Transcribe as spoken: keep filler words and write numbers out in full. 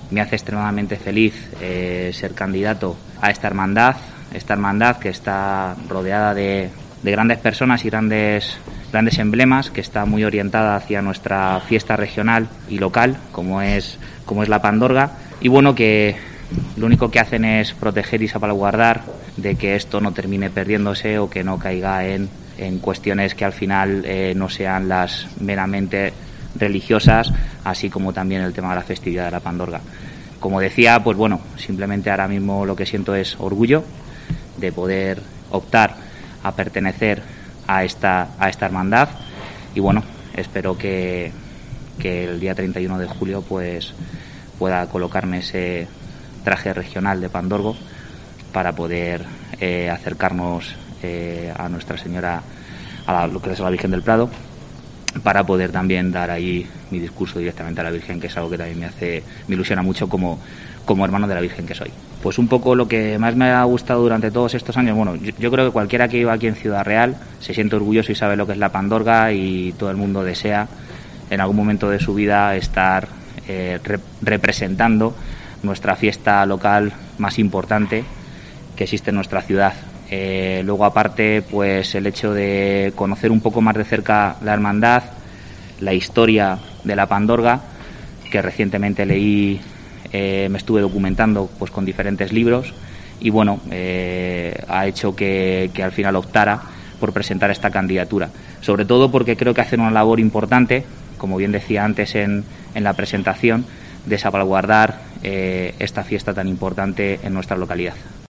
Me hace extremadamente feliz eh, ser candidato a esta hermandad, esta hermandad que está rodeada de, de grandes personas y grandes, grandes emblemas, que está muy orientada hacia nuestra fiesta regional y local, como es, como es la Pandorga, y bueno, que lo único que hacen es proteger y salvaguardar de que esto no termine perdiéndose o que no caiga en, en cuestiones que al final eh, no sean las meramente religiosas, así como también el tema de la festividad de la Pandorga. Como decía, pues bueno, simplemente ahora mismo lo que siento es orgullo de poder optar a pertenecer a esta, a esta hermandad y bueno, espero que, que el día treinta y uno de julio pues pueda colocarme ese traje regional de Pandorgo para poder eh, acercarnos eh, a Nuestra Señora, a la, lo que es la Virgen del Prado, para poder también dar ahí mi discurso directamente a la Virgen, que es algo que también me hace, me ilusiona mucho como, como hermano de la Virgen que soy. Pues un poco lo que más me ha gustado durante todos estos años, bueno, yo, yo creo que cualquiera que viva aquí en Ciudad Real se siente orgulloso y sabe lo que es la Pandorga, y todo el mundo desea en algún momento de su vida estar eh, rep- representando nuestra fiesta local más importante que existe en nuestra ciudad. Eh, luego, aparte, pues el hecho de conocer un poco más de cerca la hermandad, la historia de la Pandorga, que recientemente leí, eh, me estuve documentando pues con diferentes libros, y bueno, eh, ha hecho que, que al final optara por presentar esta candidatura. Sobre todo porque creo que hacen una labor importante, como bien decía antes en, en la presentación, de salvaguardar eh, esta fiesta tan importante en nuestra localidad.